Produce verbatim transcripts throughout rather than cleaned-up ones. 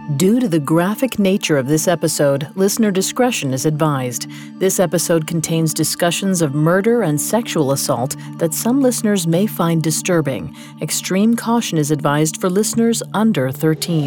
Due to the graphic nature of this episode, listener discretion is advised. This episode contains discussions of murder and sexual assault that some listeners may find disturbing. Extreme caution is advised for listeners under thirteen.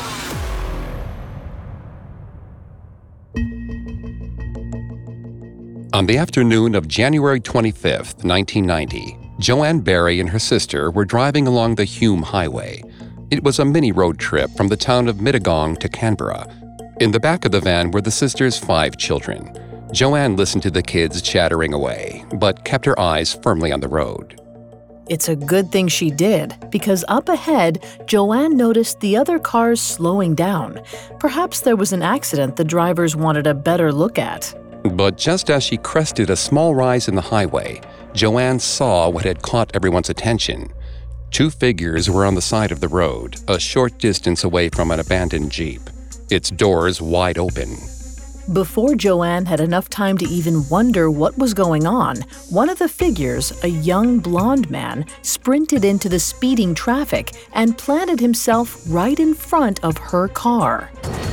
On the afternoon of January twenty-fifth, nineteen ninety, Joanne Barry and her sister were driving along the Hume Highway. It was a mini road trip from the town of Mittagong to Canberra. In the back of the van were the sisters' five children. Joanne listened to the kids chattering away, but kept her eyes firmly on the road. It's a good thing she did, because up ahead, Joanne noticed the other cars slowing down. Perhaps there was an accident the drivers wanted a better look at. But just as she crested a small rise in the highway, Joanne saw what had caught everyone's attention. Two figures were on the side of the road, a short distance away from an abandoned Jeep, its doors wide open. Before Joanne had enough time to even wonder what was going on, one of the figures, a young blonde man, sprinted into the speeding traffic and planted himself right in front of her car.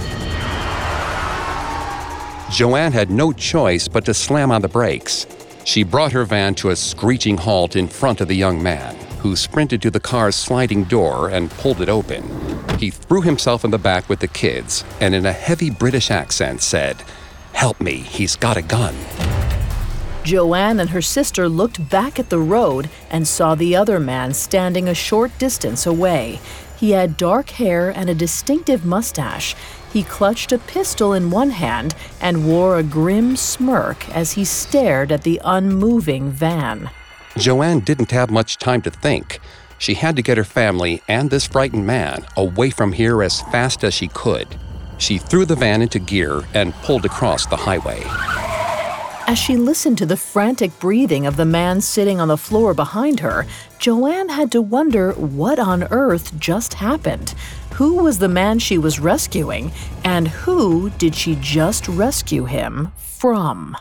Joanne had no choice but to slam on the brakes. She brought her van to a screeching halt in front of the young man, who sprinted to the car's sliding door and pulled it open. He threw himself in the back with the kids and in a heavy British accent said, "Help me, he's got a gun." Joanne and her sister looked back at the road and saw the other man standing a short distance away. He had dark hair and a distinctive mustache. He clutched a pistol in one hand and wore a grim smirk as he stared at the unmoving van. Joanne didn't have much time to think. She had to get her family and this frightened man away from here as fast as she could. She threw the van into gear and pulled across the highway. As she listened to the frantic breathing of the man sitting on the floor behind her, Joanne had to wonder what on earth just happened. Who was the man she was rescuing, and who did she just rescue him from?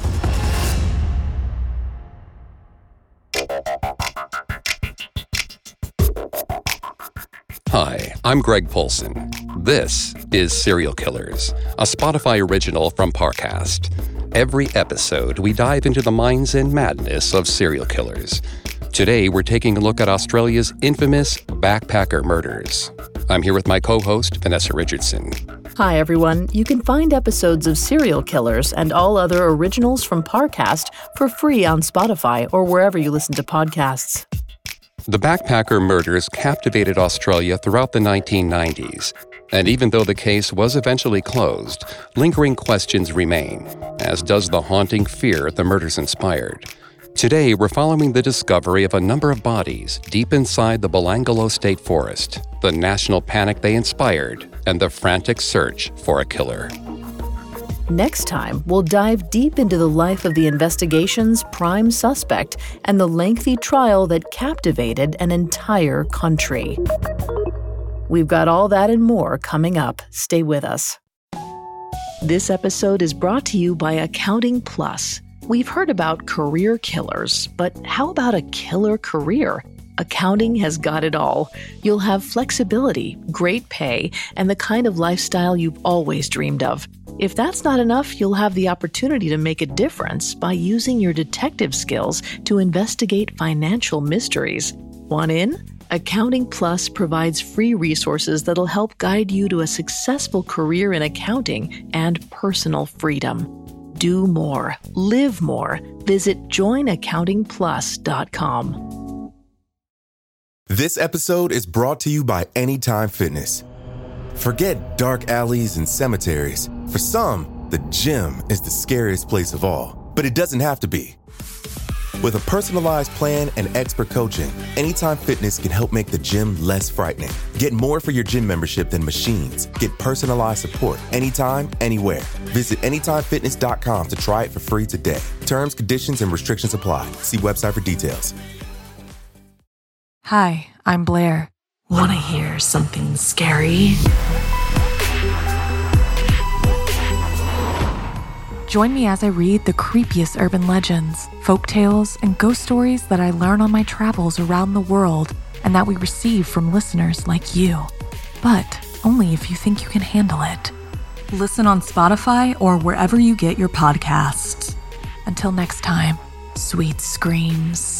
Hi, I'm Greg Polson. This is Serial Killers, a Spotify original from Parcast. Every episode, we dive into the minds and madness of serial killers. Today, we're taking a look at Australia's infamous backpacker murders. I'm here with my co-host, Vanessa Richardson. Hi, everyone. You can find episodes of Serial Killers and all other originals from Parcast for free on Spotify or wherever you listen to podcasts. The backpacker murders captivated Australia throughout the nineteen nineties. And even though the case was eventually closed, lingering questions remain, as does the haunting fear the murders inspired. Today, we're following the discovery of a number of bodies deep inside the Belanglo State Forest, the national panic they inspired, and the frantic search for a killer. Next time, we'll dive deep into the life of the investigation's prime suspect and the lengthy trial that captivated an entire country. We've got all that and more coming up. Stay with us. This episode is brought to you by Accounting Plus. We've heard about career killers, but how about a killer career? Accounting has got it all. You'll have flexibility, great pay, and the kind of lifestyle you've always dreamed of. If that's not enough, you'll have the opportunity to make a difference by using your detective skills to investigate financial mysteries. Want in? Accounting Plus provides free resources that'll help guide you to a successful career in accounting and personal freedom. Do more. Live more. Visit join accounting plus dot com. This episode is brought to you by Anytime Fitness. Forget dark alleys and cemeteries. For some, the gym is the scariest place of all. But it doesn't have to be. With a personalized plan and expert coaching, Anytime Fitness can help make the gym less frightening. Get more for your gym membership than machines. Get personalized support anytime, anywhere. Visit anytime fitness dot com to try it for free today. Terms, conditions, and restrictions apply. See website for details. Hi, I'm Blair. Want to hear something scary? Join me as I read the creepiest urban legends, folktales, and ghost stories that I learn on my travels around the world and that we receive from listeners like you. But only if you think you can handle it. Listen on Spotify or wherever you get your podcasts. Until next time, sweet screams.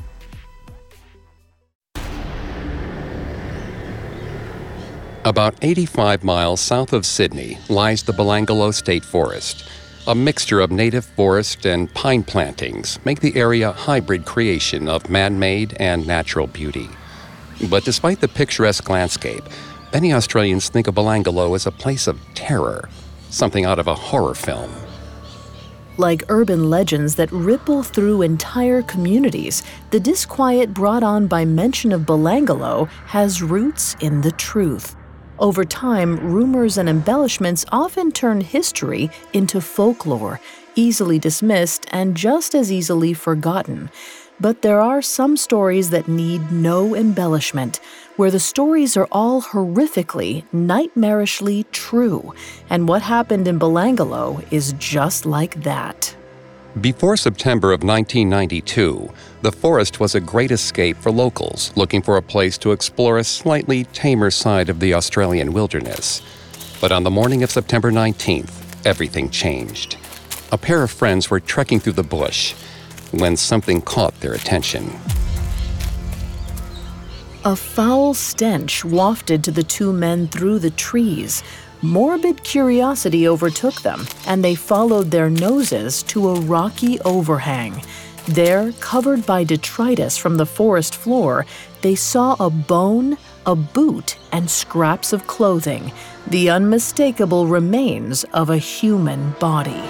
About eighty-five miles south of Sydney lies the Belangolo State Forest. A mixture of native forest and pine plantings make the area a hybrid creation of man-made and natural beauty. But despite the picturesque landscape, many Australians think of Belangolo as a place of terror, something out of a horror film. Like urban legends that ripple through entire communities, the disquiet brought on by mention of Belangolo has roots in the truth. Over time, rumors and embellishments often turn history into folklore, easily dismissed and just as easily forgotten. But there are some stories that need no embellishment, where the stories are all horrifically, nightmarishly true, and what happened in Belangolo is just like that. Before September of nineteen ninety-two, the forest was a great escape for locals looking for a place to explore a slightly tamer side of the Australian wilderness. But on the morning of September nineteenth, everything changed. A pair of friends were trekking through the bush when something caught their attention. A foul stench wafted to the two men through the trees. Morbid curiosity overtook them, and they followed their noses to a rocky overhang. There, covered by detritus from the forest floor, they saw a bone, a boot, and scraps of clothing, the unmistakable remains of a human body.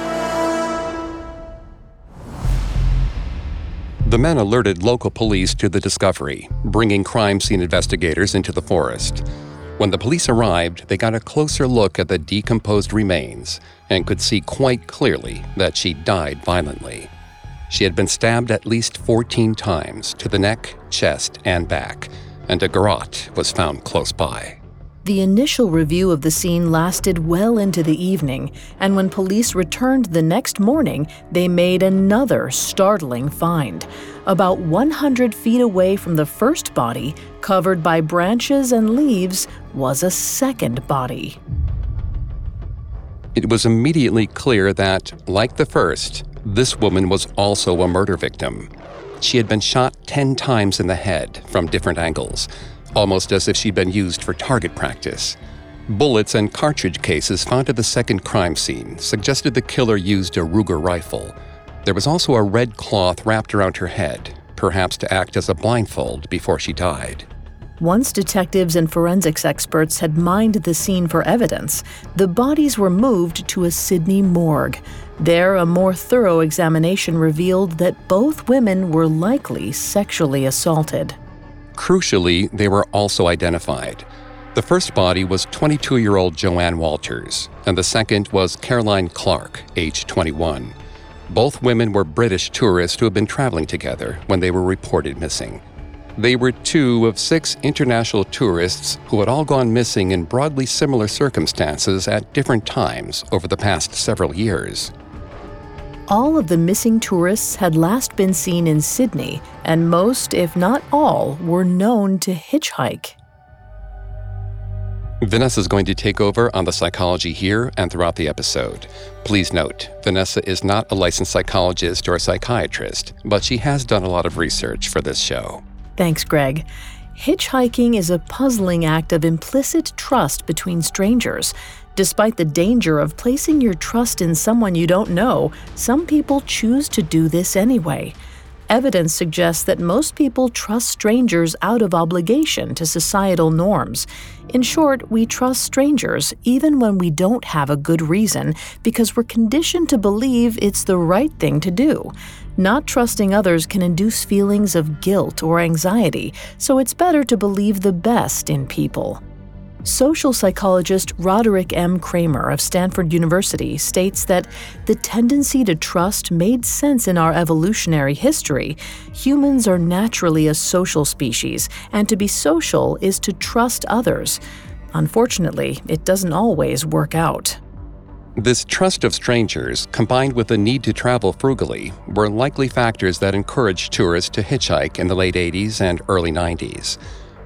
The men alerted local police to the discovery, bringing crime scene investigators into the forest. When the police arrived, they got a closer look at the decomposed remains and could see quite clearly that she died violently. She had been stabbed at least fourteen times to the neck, chest, and back, and a garrote was found close by. The initial review of the scene lasted well into the evening, and when police returned the next morning, they made another startling find. About one hundred feet away from the first body, covered by branches and leaves, was a second body. It was immediately clear that, like the first, this woman was also a murder victim. She had been shot ten times in the head from different angles, almost as if she'd been used for target practice. Bullets and cartridge cases found at the second crime scene suggested the killer used a Ruger rifle. There was also a red cloth wrapped around her head, perhaps to act as a blindfold before she died. Once detectives and forensics experts had mined the scene for evidence, the bodies were moved to a Sydney morgue. There, a more thorough examination revealed that both women were likely sexually assaulted. Crucially, they were also identified. The first body was twenty-two-year-old Joanne Walters, and the second was Caroline Clark, age twenty-one. Both women were British tourists who had been traveling together when they were reported missing. They were two of six international tourists who had all gone missing in broadly similar circumstances at different times over the past several years. All of the missing tourists had last been seen in Sydney, and most, if not all, were known to hitchhike. Vanessa is going to take over on the psychology here and throughout the episode. Please note, Vanessa is not a licensed psychologist or a psychiatrist, but she has done a lot of research for this show. Thanks, Greg. Hitchhiking is a puzzling act of implicit trust between strangers. Despite the danger of placing your trust in someone you don't know, some people choose to do this anyway. Evidence suggests that most people trust strangers out of obligation to societal norms. In short, we trust strangers even when we don't have a good reason because we're conditioned to believe it's the right thing to do. Not trusting others can induce feelings of guilt or anxiety, so it's better to believe the best in people. Social psychologist Roderick M. Kramer of Stanford University states that the tendency to trust made sense in our evolutionary history. Humans are naturally a social species, and to be social is to trust others. Unfortunately, it doesn't always work out. This trust of strangers, combined with the need to travel frugally, were likely factors that encouraged tourists to hitchhike in the late eighties and early nineties.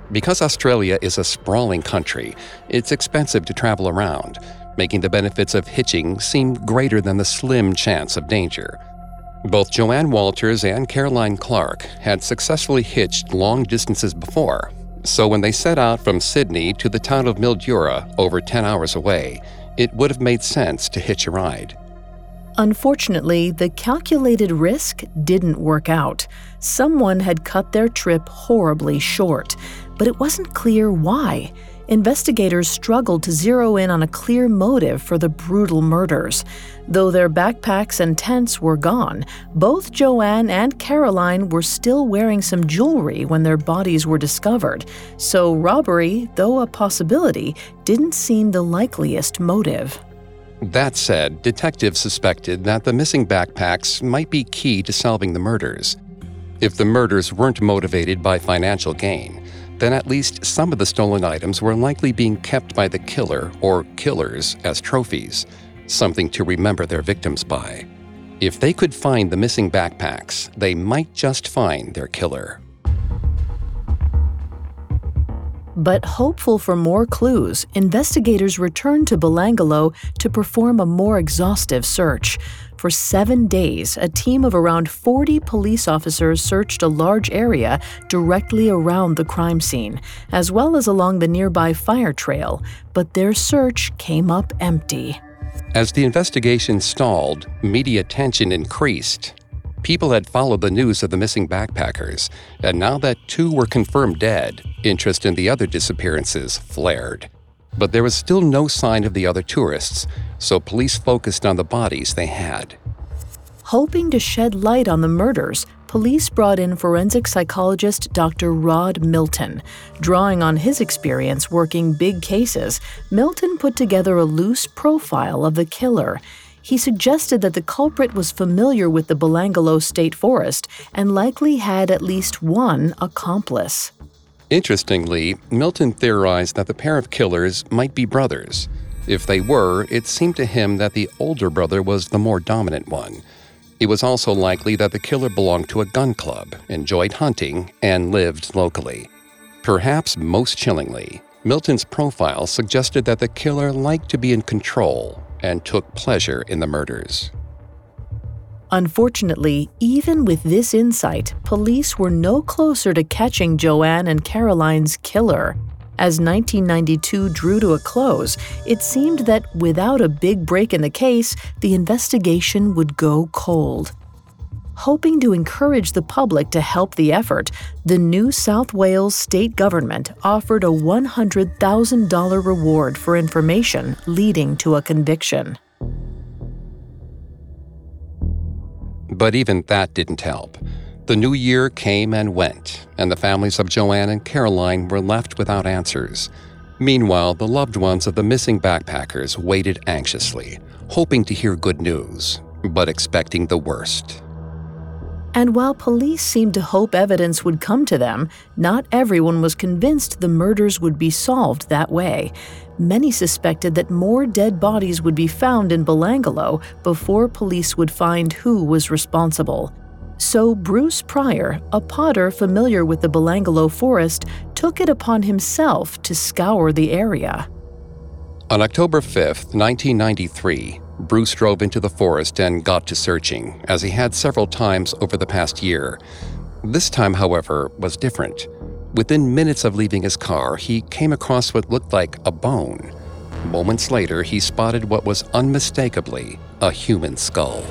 Because Australia is a sprawling country, it's expensive to travel around, making the benefits of hitching seem greater than the slim chance of danger. Both Joanne Walters and Caroline Clark had successfully hitched long distances before, so when they set out from Sydney to the town of Mildura, over ten hours away, it would have made sense to hitch a ride. Unfortunately, the calculated risk didn't work out. Someone had cut their trip horribly short, but it wasn't clear why. Investigators struggled to zero in on a clear motive for the brutal murders. Though their backpacks and tents were gone, both Joanne and Caroline were still wearing some jewelry when their bodies were discovered. So robbery, though a possibility, didn't seem the likeliest motive. That said, detectives suspected that the missing backpacks might be key to solving the murders. If the murders weren't motivated by financial gain, then at least some of the stolen items were likely being kept by the killer or killers as trophies, something to remember their victims by. If they could find the missing backpacks, they might just find their killer. But hopeful for more clues, investigators returned to Belangolo to perform a more exhaustive search. For seven days, a team of around forty police officers searched a large area directly around the crime scene, as well as along the nearby fire trail, but their search came up empty. As the investigation stalled, media attention increased. People had followed the news of the missing backpackers, and now that two were confirmed dead, interest in the other disappearances flared. But there was still no sign of the other tourists, so police focused on the bodies they had. Hoping to shed light on the murders, police brought in forensic psychologist Doctor Rod Milton. Drawing on his experience working big cases, Milton put together a loose profile of the killer. He suggested that the culprit was familiar with the Belangolo State Forest and likely had at least one accomplice. Interestingly, Milton theorized that the pair of killers might be brothers. If they were, it seemed to him that the older brother was the more dominant one. It was also likely that the killer belonged to a gun club, enjoyed hunting, and lived locally. Perhaps most chillingly, Milton's profile suggested that the killer liked to be in control and took pleasure in the murders. Unfortunately, even with this insight, police were no closer to catching Joanne and Caroline's killer. As nineteen ninety-two drew to a close, it seemed that without a big break in the case, the investigation would go cold. Hoping to encourage the public to help the effort, the New South Wales state government offered a one hundred thousand dollars reward for information leading to a conviction. But even that didn't help. The new year came and went, and the families of Joanne and Caroline were left without answers. Meanwhile, the loved ones of the missing backpackers waited anxiously, hoping to hear good news, but expecting the worst. And while police seemed to hope evidence would come to them, not everyone was convinced the murders would be solved that way. Many suspected that more dead bodies would be found in Belangolo before police would find who was responsible. So Bruce Pryor, a potter familiar with the Belangolo forest, took it upon himself to scour the area. On October fifth, nineteen ninety-three, Bruce drove into the forest and got to searching, as he had several times over the past year. This time, however, was different. Within minutes of leaving his car, he came across what looked like a bone. Moments later, he spotted what was unmistakably a human skull.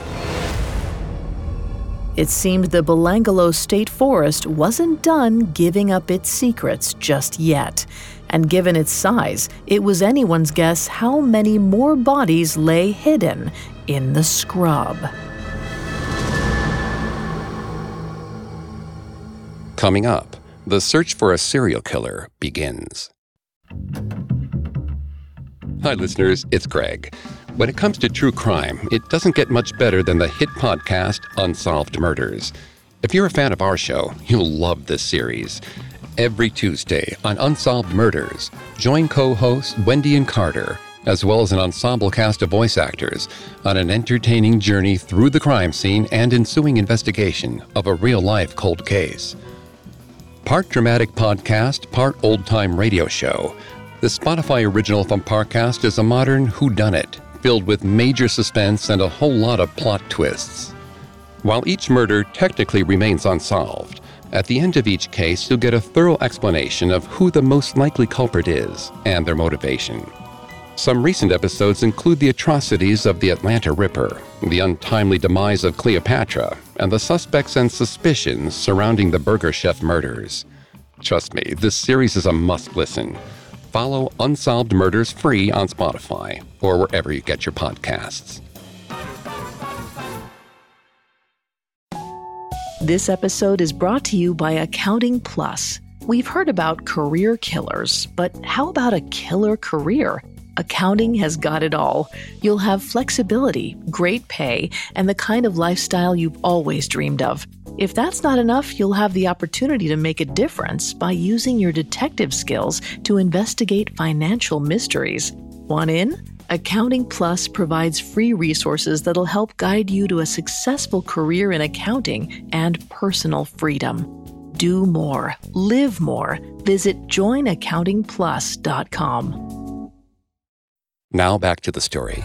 It seemed the Belangolo State Forest wasn't done giving up its secrets just yet. And given its size, it was anyone's guess how many more bodies lay hidden in the scrub. Coming up, the search for a serial killer begins. Hi, listeners, it's Greg. When it comes to true crime, it doesn't get much better than the hit podcast Unsolved Murders. If you're a fan of our show, you'll love this series. Every Tuesday on Unsolved Murders, join co-hosts Wendy and Carter, as well as an ensemble cast of voice actors, on an entertaining journey through the crime scene and ensuing investigation of a real-life cold case. Part dramatic podcast, part old-time radio show, the Spotify original from Parcast is a modern whodunit, filled with major suspense and a whole lot of plot twists. While each murder technically remains unsolved, at the end of each case you'll get a thorough explanation of who the most likely culprit is and their motivation. Some recent episodes include the atrocities of the Atlanta Ripper, the untimely demise of Cleopatra, and the suspects and suspicions surrounding the Burger Chef murders. Trust me, this series is a must-listen. Follow Unsolved Murders free on Spotify or wherever you get your podcasts. This episode is brought to you by Accounting Plus. We've heard about career killers, but how about a killer career? Accounting has got it all. You'll have flexibility, great pay, and the kind of lifestyle you've always dreamed of. If that's not enough, you'll have the opportunity to make a difference by using your detective skills to investigate financial mysteries. Want in? Accounting Plus provides free resources that'll help guide you to a successful career in accounting and personal freedom. Do more. Live more. Visit join accounting plus dot com. Now back to the story.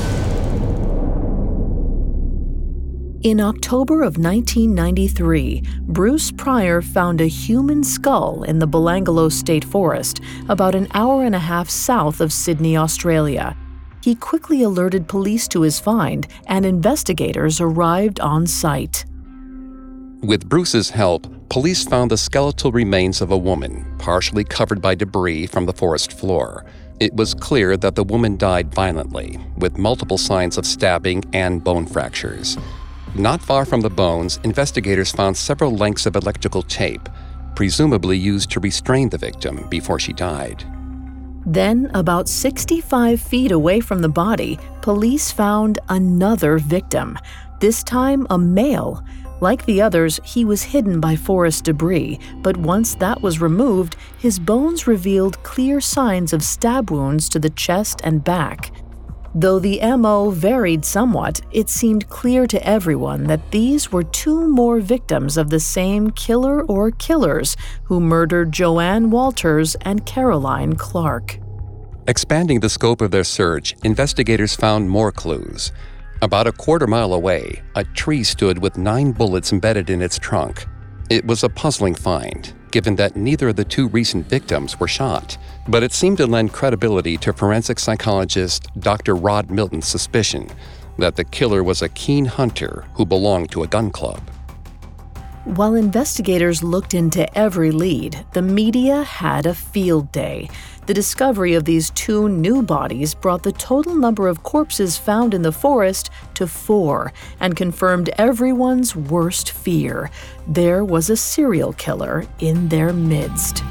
In October of nineteen ninety-three, Bruce Pryor found a human skull in the Belanglo State Forest, about an hour and a half south of Sydney, Australia. He quickly alerted police to his find, and investigators arrived on site. With Bruce's help, police found the skeletal remains of a woman, partially covered by debris from the forest floor. It was clear that the woman died violently, with multiple signs of stabbing and bone fractures. Not far from the bones, investigators found several lengths of electrical tape, presumably used to restrain the victim before she died. Then, about sixty-five feet away from the body, police found another victim, this time a male. Like the others, he was hidden by forest debris, but once that was removed, his bones revealed clear signs of stab wounds to the chest and back. Though the M O varied somewhat, it seemed clear to everyone that these were two more victims of the same killer or killers who murdered Joanne Walters and Caroline Clark. Expanding the scope of their search, investigators found more clues. About a quarter mile away, a tree stood with nine bullets embedded in its trunk. It was a puzzling find, given that neither of the two recent victims were shot, but it seemed to lend credibility to forensic psychologist Doctor Rod Milton's suspicion that the killer was a keen hunter who belonged to a gun club. While investigators looked into every lead, the media had a field day. The discovery of these two new bodies brought the total number of corpses found in the forest to four and confirmed everyone's worst fear. There was a serial killer in their midst.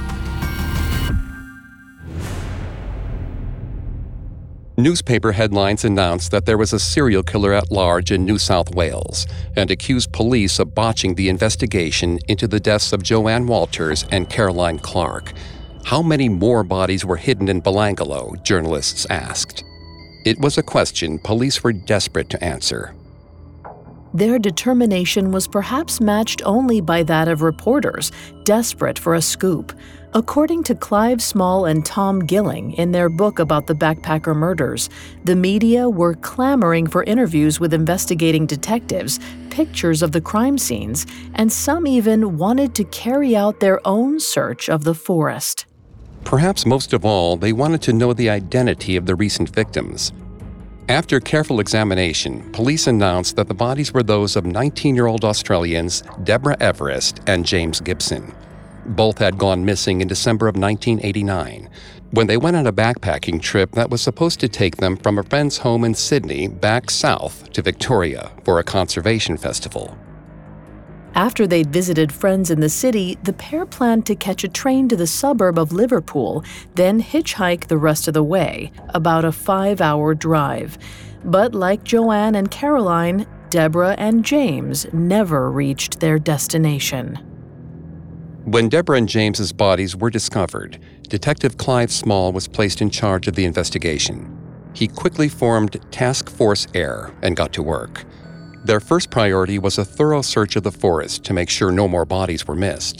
Newspaper headlines announced that there was a serial killer at large in New South Wales and accused police of botching the investigation into the deaths of Joanne Walters and Caroline Clark. How many more bodies were hidden in Belanglo, journalists asked. It was a question police were desperate to answer. Their determination was perhaps matched only by that of reporters, desperate for a scoop. According to Clive Small and Tom Gilling in their book about the backpacker murders, the media were clamoring for interviews with investigating detectives, pictures of the crime scenes, and some even wanted to carry out their own search of the forest. Perhaps most of all, they wanted to know the identity of the recent victims. After careful examination, police announced that the bodies were those of nineteen-year-old Australians Deborah Everest and James Gibson. Both had gone missing in December of nineteen eighty-nine, when they went on a backpacking trip that was supposed to take them from a friend's home in Sydney back south to Victoria for a conservation festival. After they'd visited friends in the city, the pair planned to catch a train to the suburb of Liverpool, then hitchhike the rest of the way, about a five-hour drive. But like Joanne and Caroline, Deborah and James never reached their destination. When Deborah and James's bodies were discovered, Detective Clive Small was placed in charge of the investigation. He quickly formed Task Force Air and got to work. Their first priority was a thorough search of the forest to make sure no more bodies were missed.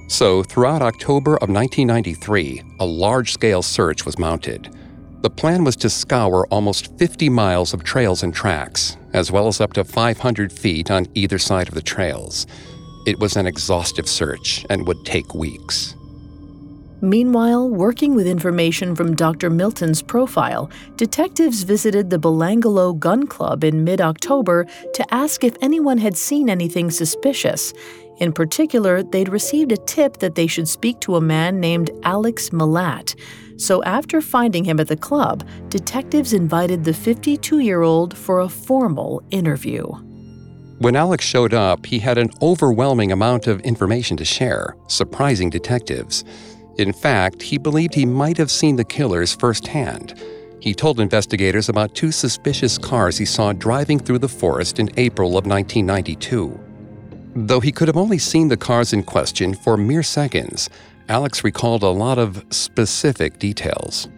So, throughout October of nineteen ninety-three, a large-scale search was mounted. The plan was to scour almost fifty miles of trails and tracks, as well as up to five hundred feet on either side of the trails. It was an exhaustive search and would take weeks. Meanwhile, working with information from Doctor Milton's profile, detectives visited the Belangolo Gun Club in mid-October to ask if anyone had seen anything suspicious. In particular, they'd received a tip that they should speak to a man named Alex Malat. So after finding him at the club, detectives invited the fifty-two-year-old for a formal interview. When Alex showed up, he had an overwhelming amount of information to share, surprising detectives. In fact, he believed he might have seen the killers firsthand. He told investigators about two suspicious cars he saw driving through the forest in April of nineteen ninety-two. Though he could have only seen the cars in question for mere seconds, Alex recalled a lot of specific details.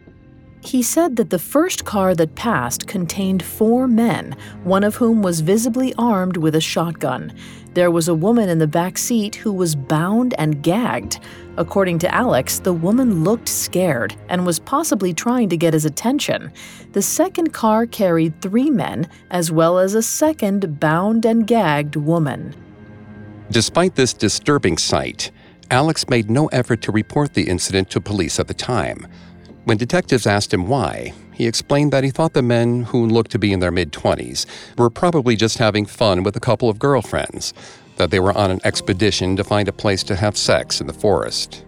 He said that the first car that passed contained four men, one of whom was visibly armed with a shotgun. There was a woman in the back seat who was bound and gagged. According to Alex, the woman looked scared and was possibly trying to get his attention. The second car carried three men, as well as a second bound and gagged woman. Despite this disturbing sight, Alex made no effort to report the incident to police at the time. When detectives asked him why, he explained that he thought the men, who looked to be in their mid-twenties, were probably just having fun with a couple of girlfriends, that they were on an expedition to find a place to have sex in the forest.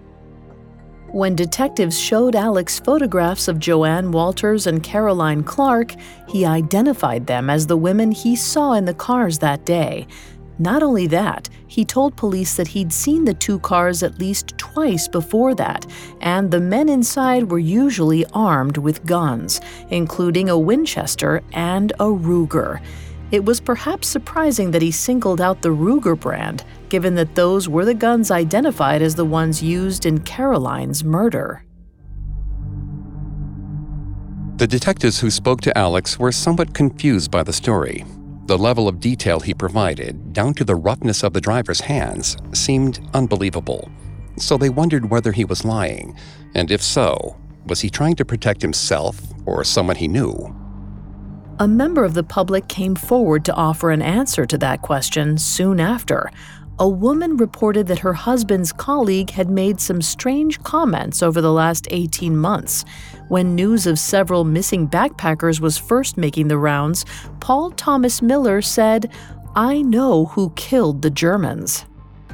When detectives showed Alex photographs of Joanne Walters and Caroline Clark, he identified them as the women he saw in the cars that day. Not only that, he told police that he'd seen the two cars at least twice before that, and the men inside were usually armed with guns, including a Winchester and a Ruger. It was perhaps surprising that he singled out the Ruger brand, given that those were the guns identified as the ones used in Caroline's murder. The detectives who spoke to Alex were somewhat confused by the story. The level of detail he provided, down to the roughness of the driver's hands, seemed unbelievable. So they wondered whether he was lying, and if so, was he trying to protect himself or someone he knew? A member of the public came forward to offer an answer to that question soon after. A woman reported that her husband's colleague had made some strange comments over the last eighteen months. When news of several missing backpackers was first making the rounds, Paul Thomas Miller said, "I know who killed the Germans."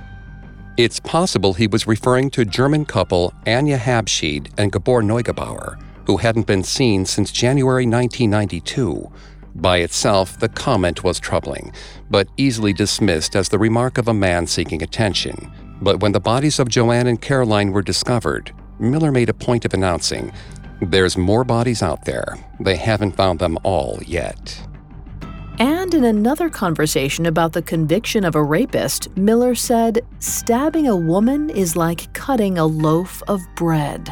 It's possible he was referring to German couple Anja Habschied and Gabor Neugebauer, who hadn't been seen since January nineteen ninety-two. By itself, the comment was troubling, but easily dismissed as the remark of a man seeking attention. But when the bodies of Joanne and Caroline were discovered, Miller made a point of announcing, "There's more bodies out there. They haven't found them all yet." And in another conversation about the conviction of a rapist, Miller said, "Stabbing a woman is like cutting a loaf of bread."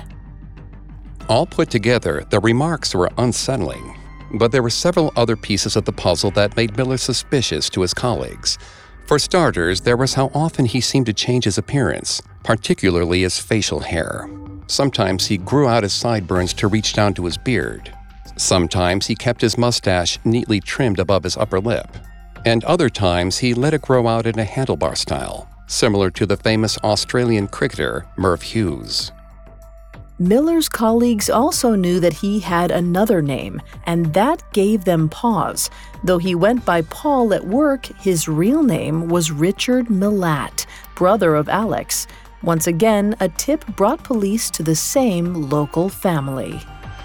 All put together, the remarks were unsettling. But there were several other pieces of the puzzle that made Miller suspicious to his colleagues. For starters, there was how often he seemed to change his appearance, particularly his facial hair. Sometimes he grew out his sideburns to reach down to his beard. Sometimes he kept his mustache neatly trimmed above his upper lip. And other times he let it grow out in a handlebar style, similar to the famous Australian cricketer Merv Hughes. Miller's colleagues also knew that he had another name, and that gave them pause. Though he went by Paul at work, his real name was Richard Malat, brother of Alex. Once again, a tip brought police to the same local family.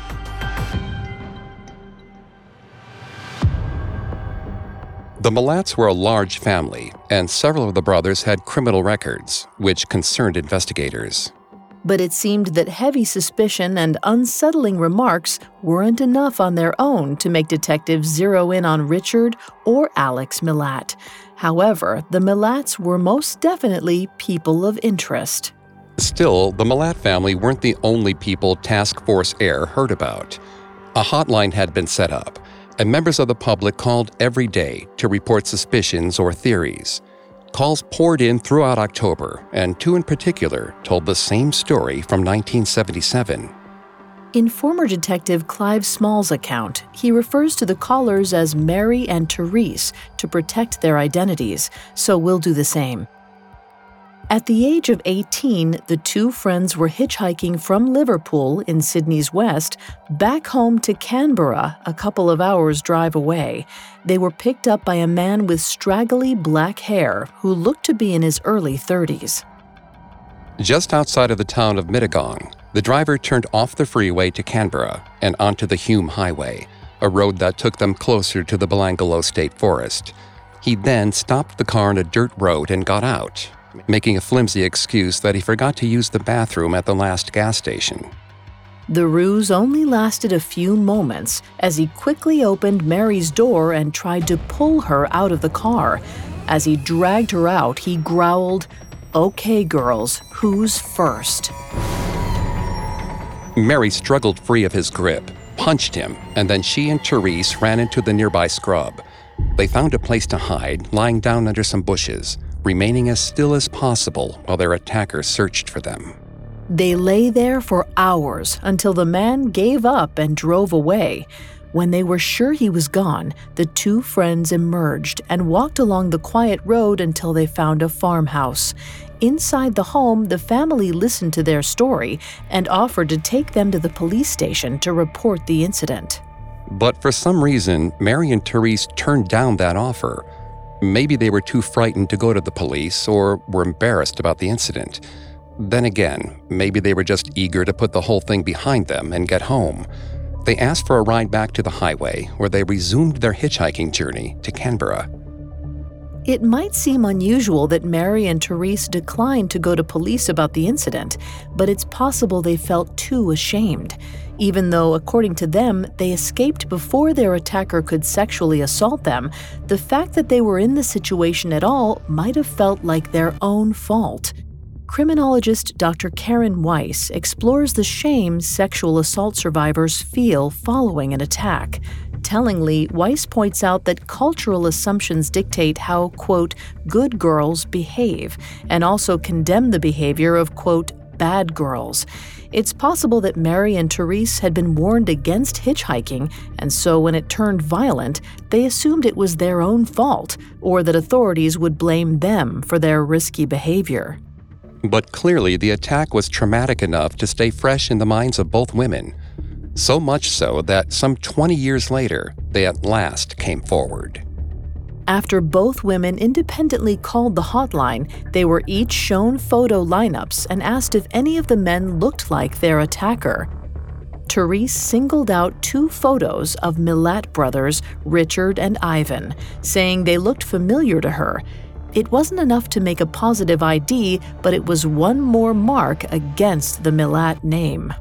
The Malats were a large family, and several of the brothers had criminal records, which concerned investigators. But it seemed that heavy suspicion and unsettling remarks weren't enough on their own to make detectives zero in on Richard or Alex Malat. However, the Malats were most definitely people of interest. Still, the Malat family weren't the only people Task Force Air heard about. A hotline had been set up, and members of the public called every day to report suspicions or theories. Calls poured in throughout October, and two in particular told the same story from nineteen seventy-seven. In former Detective Clive Small's account, he refers to the callers as Mary and Therese to protect their identities, so we'll do the same. At the age of eighteen, the two friends were hitchhiking from Liverpool in Sydney's west back home to Canberra, a couple of hours' drive away. They were picked up by a man with straggly black hair who looked to be in his early thirties. Just outside of the town of Mittagong, the driver turned off the freeway to Canberra and onto the Hume Highway, a road that took them closer to the Belanglo State Forest. He then stopped the car on a dirt road and got out, making a flimsy excuse that he forgot to use the bathroom at the last gas station. The ruse only lasted a few moments as he quickly opened Mary's door and tried to pull her out of the car. As he dragged her out, he growled, "Okay, girls, who's first?" Mary struggled free of his grip, punched him, and then she and Therese ran into the nearby scrub. They found a place to hide, lying down under some bushes, remaining as still as possible while their attacker searched for them. They lay there for hours until the man gave up and drove away. When they were sure he was gone, the two friends emerged and walked along the quiet road until they found a farmhouse. Inside the home, the family listened to their story and offered to take them to the police station to report the incident. But for some reason, Mary and Therese turned down that offer. Maybe they were too frightened to go to the police or were embarrassed about the incident. Then again, maybe they were just eager to put the whole thing behind them and get home. They asked for a ride back to the highway, where they resumed their hitchhiking journey to Canberra. It might seem unusual that Mary and Therese declined to go to police about the incident, but it's possible they felt too ashamed. Even though, according to them, they escaped before their attacker could sexually assault them, the fact that they were in the situation at all might have felt like their own fault. Criminologist Doctor Karen Weiss explores the shame sexual assault survivors feel following an attack. Tellingly, Weiss points out that cultural assumptions dictate how, quote, good girls behave, and also condemn the behavior of, quote, bad girls. It's possible that Mary and Therese had been warned against hitchhiking, and so when it turned violent, they assumed it was their own fault, or that authorities would blame them for their risky behavior. But clearly, the attack was traumatic enough to stay fresh in the minds of both women. So much so that some twenty years later, they at last came forward. After both women independently called the hotline, they were each shown photo lineups and asked if any of the men looked like their attacker. Therese singled out two photos of Milat brothers, Richard and Ivan, saying they looked familiar to her. It wasn't enough to make a positive I D, but it was one more mark against the Milat name.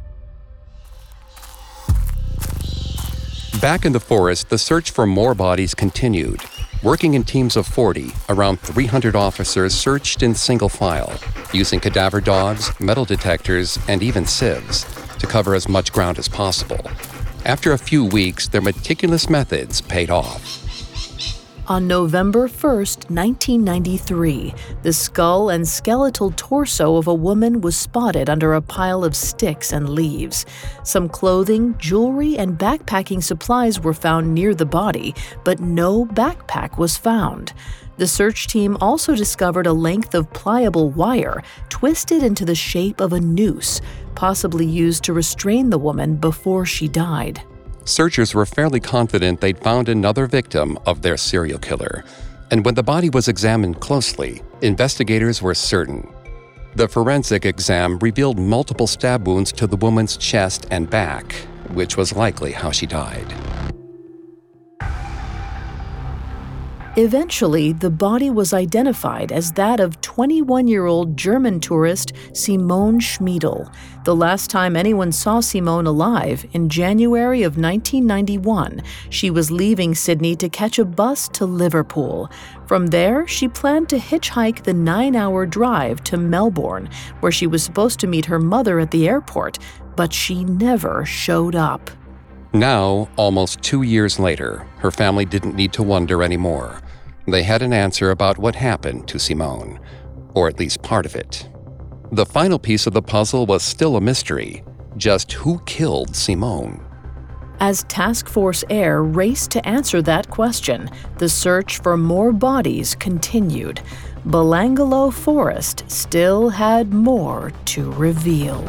Back in the forest, the search for more bodies continued. Working in teams of forty, around three hundred officers searched in single file, using cadaver dogs, metal detectors, and even sieves to cover as much ground as possible. After a few weeks, their meticulous methods paid off. On November first, nineteen ninety-three, the skull and skeletal torso of a woman was spotted under a pile of sticks and leaves. Some clothing, jewelry, and backpacking supplies were found near the body, but no backpack was found. The search team also discovered a length of pliable wire twisted into the shape of a noose, possibly used to restrain the woman before she died. Searchers were fairly confident they'd found another victim of their serial killer. And when the body was examined closely, investigators were certain. The forensic exam revealed multiple stab wounds to the woman's chest and back, which was likely how she died. Eventually, the body was identified as that of twenty-one-year-old German tourist Simone Schmiedel. The last time anyone saw Simone alive, in January of nineteen ninety-one, she was leaving Sydney to catch a bus to Liverpool. From there, she planned to hitchhike the nine-hour drive to Melbourne, where she was supposed to meet her mother at the airport, but she never showed up. Now, almost two years later, her family didn't need to wonder anymore. They had an answer about what happened to Simone, or at least part of it. The final piece of the puzzle was still a mystery. Just who killed Simone? As Task Force Air raced to answer that question, the search for more bodies continued. Belangolo Forest still had more to reveal.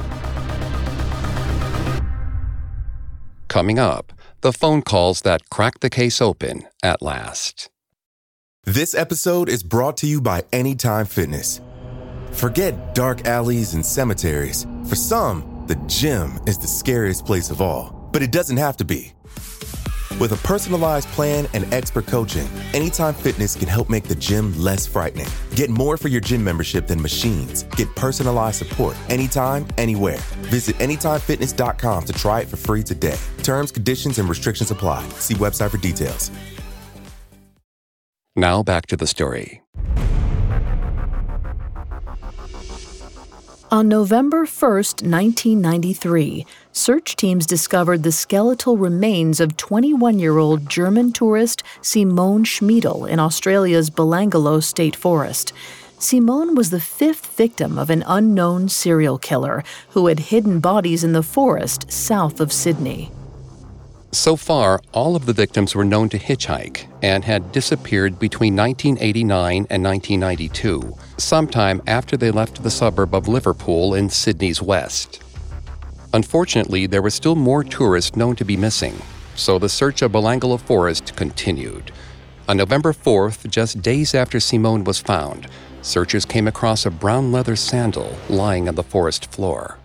Coming up, the phone calls that cracked the case open at last. This episode is brought to you by Anytime Fitness. Forget dark alleys and cemeteries. For some, the gym is the scariest place of all, but it doesn't have to be. With a personalized plan and expert coaching, Anytime Fitness can help make the gym less frightening. Get more for your gym membership than machines. Get personalized support anytime, anywhere. Visit anytime fitness dot com to try it for free today. Terms, conditions, and restrictions apply. See website for details. Now back to the story. On November first, nineteen ninety-three, search teams discovered the skeletal remains of twenty-one-year-old German tourist Simone Schmidl in Australia's Belangolo State Forest. Simone was the fifth victim of an unknown serial killer who had hidden bodies in the forest south of Sydney. So far, all of the victims were known to hitchhike and had disappeared between nineteen eighty-nine and nineteen ninety-two, sometime after they left the suburb of Liverpool in Sydney's west. Unfortunately, there were still more tourists known to be missing, so the search of Belangolo Forest continued. On November fourth, just days after Simone was found, searchers came across a brown leather sandal lying on the forest floor.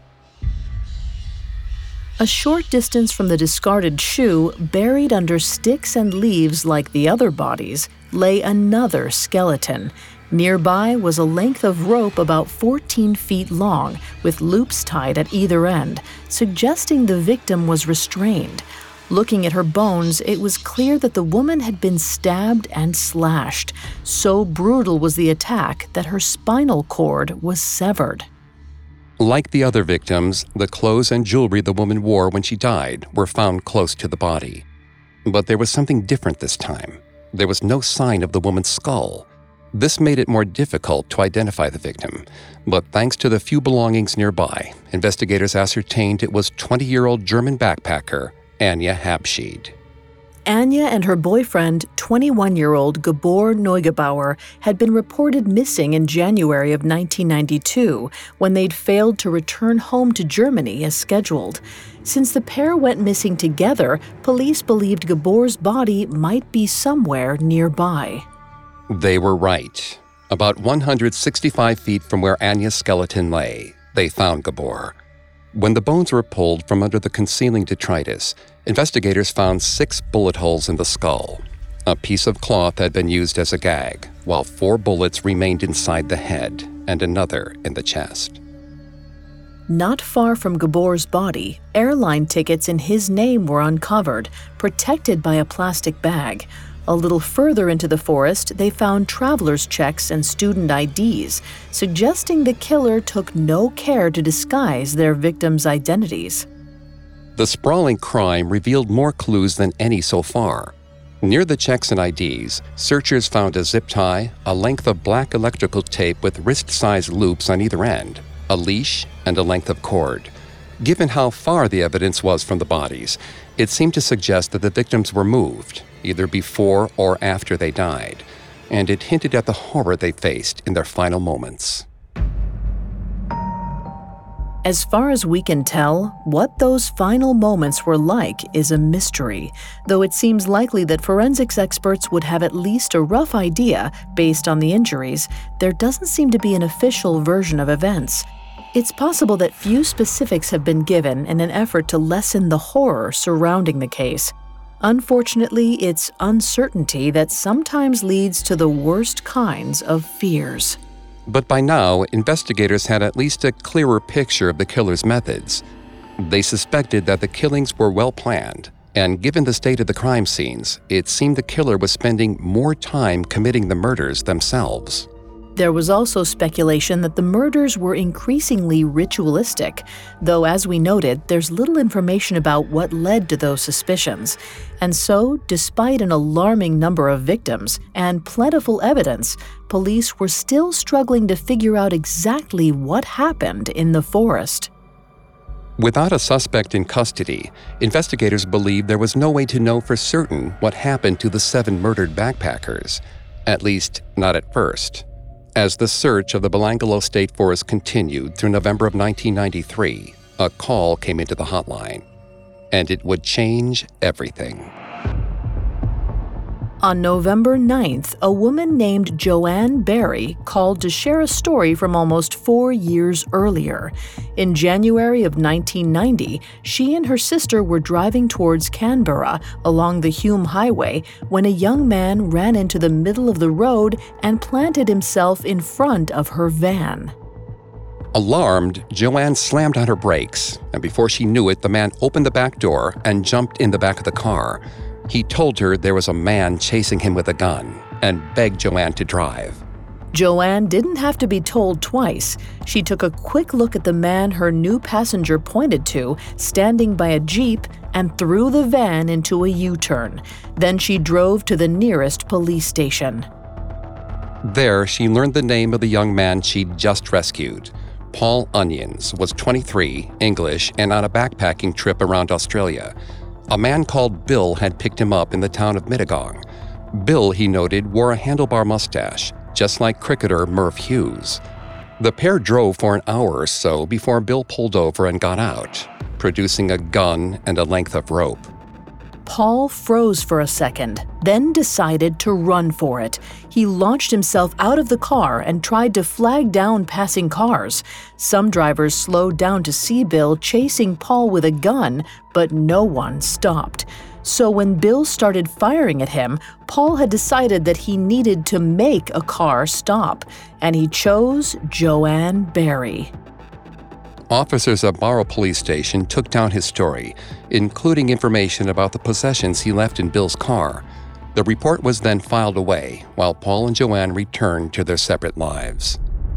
A short distance from the discarded shoe, buried under sticks and leaves like the other bodies, lay another skeleton. Nearby was a length of rope about fourteen feet long, with loops tied at either end, suggesting the victim was restrained. Looking at her bones, it was clear that the woman had been stabbed and slashed. So brutal was the attack that her spinal cord was severed. Like the other victims, the clothes and jewelry the woman wore when she died were found close to the body. But there was something different this time. There was no sign of the woman's skull. This made it more difficult to identify the victim, but thanks to the few belongings nearby, investigators ascertained it was twenty-year-old German backpacker Anja Habschied. Anja and her boyfriend, twenty-one-year-old Gabor Neugebauer, had been reported missing in January of nineteen ninety-two when they'd failed to return home to Germany as scheduled. Since the pair went missing together, police believed Gabor's body might be somewhere nearby. They were right. About one hundred sixty-five feet from where Anja's skeleton lay, they found Gabor. When the bones were pulled from under the concealing detritus, investigators found six bullet holes in the skull. A piece of cloth had been used as a gag, while four bullets remained inside the head and another in the chest. Not far from Gabor's body, airline tickets in his name were uncovered, protected by a plastic bag. A little further into the forest, they found traveler's checks and student I Ds, suggesting the killer took no care to disguise their victims' identities. The sprawling crime revealed more clues than any so far. Near the checks and I Ds, searchers found a zip tie, a length of black electrical tape with wrist-sized loops on either end, a leash, and a length of cord. Given how far the evidence was from the bodies, it seemed to suggest that the victims were moved, either before or after they died, and it hinted at the horror they faced in their final moments. As far as we can tell, what those final moments were like is a mystery, though it seems likely that forensics experts would have at least a rough idea based on the injuries. There doesn't seem to be an official version of events. It's possible that few specifics have been given in an effort to lessen the horror surrounding the case. Unfortunately, it's uncertainty that sometimes leads to the worst kinds of fears. But by now, investigators had at least a clearer picture of the killer's methods. They suspected that the killings were well planned, and given the state of the crime scenes, it seemed the killer was spending more time committing the murders themselves. There was also speculation that the murders were increasingly ritualistic, though as we noted, there's little information about what led to those suspicions. And so, despite an alarming number of victims and plentiful evidence, police were still struggling to figure out exactly what happened in the forest. Without a suspect in custody, investigators believed there was no way to know for certain what happened to the seven murdered backpackers, at least not at first. As the search of the Belangolo State Forest continued through November of nineteen ninety-three, a call came into the hotline, and it would change everything. On November ninth, a woman named Joanne Barry called to share a story from almost four years earlier. In January of nineteen ninety, she and her sister were driving towards Canberra along the Hume Highway when a young man ran into the middle of the road and planted himself in front of her van. Alarmed, Joanne slammed on her brakes, and before she knew it, the man opened the back door and jumped in the back of the car. He told her there was a man chasing him with a gun and begged Joanne to drive. Joanne didn't have to be told twice. She took a quick look at the man her new passenger pointed to, standing by a Jeep, and threw the van into a U-turn. Then she drove to the nearest police station. There, she learned the name of the young man she'd just rescued. Paul Onions was twenty-three, English, and on a backpacking trip around Australia. A man called Bill had picked him up in the town of Mittagong. Bill, he noted, wore a handlebar mustache, just like cricketer Murph Hughes. The pair drove for an hour or so before Bill pulled over and got out, producing a gun and a length of rope. Paul froze for a second, then decided to run for it. He launched himself out of the car and tried to flag down passing cars. Some drivers slowed down to see Bill chasing Paul with a gun, but no one stopped. So when Bill started firing at him, Paul had decided that he needed to make a car stop, and he chose Joanne Barry. Officers at Barrow Police Station took down his story, including information about the possessions he left in Bill's car. The report was then filed away, while Paul and Joanne returned to their separate lives.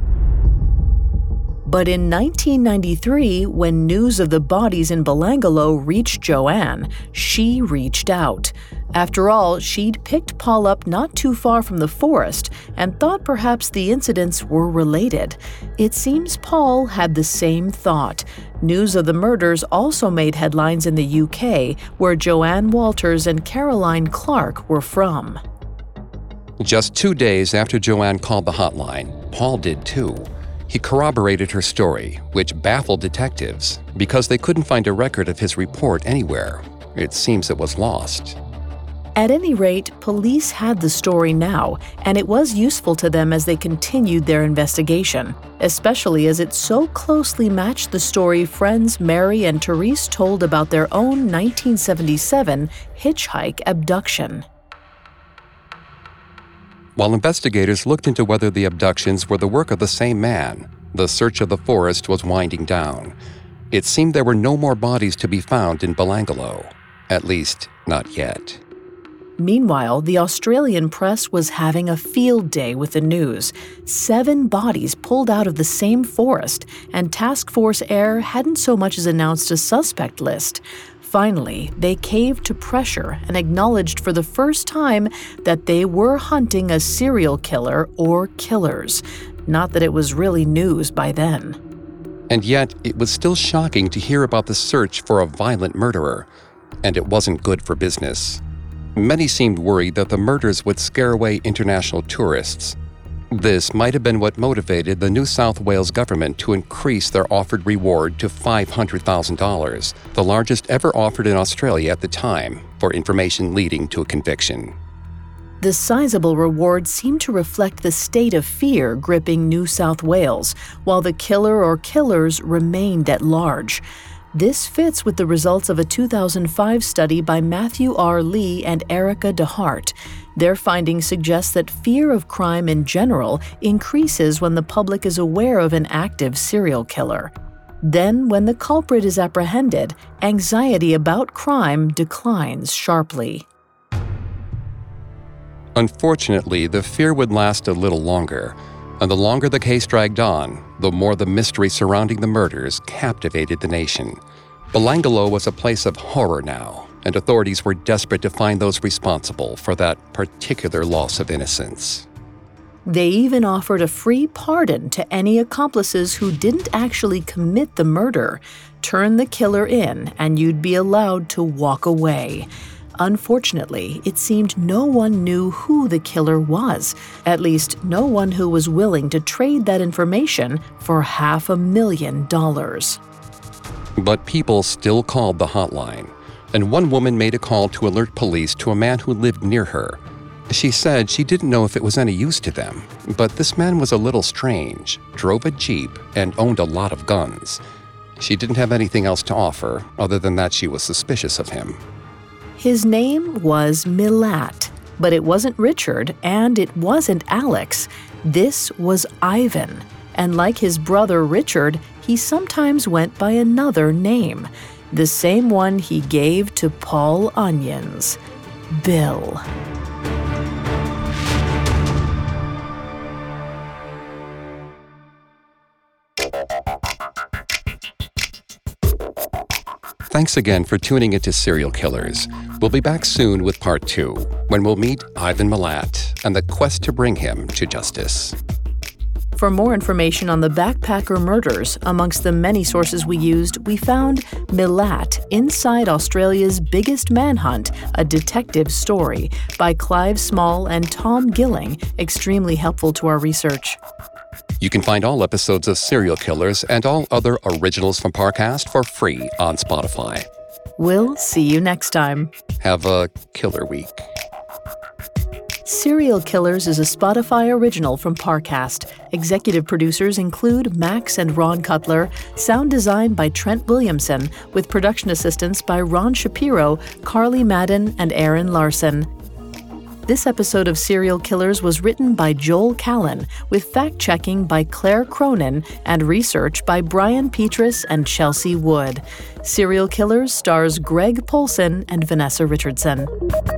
But in nineteen ninety-three, when news of the bodies in Belangolo reached Joanne, she reached out. After all, she'd picked Paul up not too far from the forest and thought perhaps the incidents were related. It seems Paul had the same thought. News of the murders also made headlines in the U K, where Joanne Walters and Caroline Clark were from. Just two days after Joanne called the hotline, Paul did too. He corroborated her story, which baffled detectives because they couldn't find a record of his report anywhere. It seems it was lost. At any rate, police had the story now, and it was useful to them as they continued their investigation, especially as it so closely matched the story friends Mary and Therese told about their own nineteen seventy-seven hitchhike abduction. While investigators looked into whether the abductions were the work of the same man, the search of the forest was winding down. It seemed there were no more bodies to be found in Belangolo, at least not yet. Meanwhile, the Australian press was having a field day with the news. Seven bodies pulled out of the same forest, and Task Force Air hadn't so much as announced a suspect list. Finally, they caved to pressure and acknowledged for the first time that they were hunting a serial killer or killers. Not that it was really news by then. And yet, it was still shocking to hear about the search for a violent murderer, and it wasn't good for business. Many seemed worried that the murders would scare away international tourists. This might have been what motivated the New South Wales government to increase their offered reward to five hundred thousand dollars, the largest ever offered in Australia at the time, for information leading to a conviction. The sizable reward seemed to reflect the state of fear gripping New South Wales, while the killer or killers remained at large. This fits with the results of a two thousand five study by Matthew R. Lee and Erica DeHart. Their findings suggest that fear of crime in general increases when the public is aware of an active serial killer. Then, when the culprit is apprehended, anxiety about crime declines sharply. Unfortunately, the fear would last a little longer. And the longer the case dragged on, the more the mystery surrounding the murders captivated the nation. Belangolo was a place of horror now, and authorities were desperate to find those responsible for that particular loss of innocence. They even offered a free pardon to any accomplices who didn't actually commit the murder. Turn the killer in, and you'd be allowed to walk away. Unfortunately, it seemed no one knew who the killer was, at least no one who was willing to trade that information for half a million dollars. But people still called the hotline, and one woman made a call to alert police to a man who lived near her. She said she didn't know if it was any use to them, but this man was a little strange, drove a Jeep, and owned a lot of guns. She didn't have anything else to offer, other than that she was suspicious of him. His name was Milat, but it wasn't Richard, and it wasn't Alex. This was Ivan, and like his brother Richard, he sometimes went by another name, the same one he gave to Paul Onions, Bill. Thanks again for tuning into Serial Killers. We'll be back soon with part two, when we'll meet Ivan Milat and the quest to bring him to justice. For more information on the backpacker murders, amongst the many sources we used, we found Milat, Inside Australia's Biggest Manhunt, a detective story by Clive Small and Tom Gilling, extremely helpful to our research. You can find all episodes of Serial Killers and all other originals from Parcast for free on Spotify. We'll see you next time. Have a killer week. Serial Killers is a Spotify original from Parcast. Executive producers include Max and Ron Cutler, sound design by Trent Williamson, with production assistance by Ron Shapiro, Carly Madden, and Aaron Larson. This episode of Serial Killers was written by Joel Callan, with fact-checking by Claire Cronin and research by Brian Petrus and Chelsea Wood. Serial Killers stars Greg Polson and Vanessa Richardson.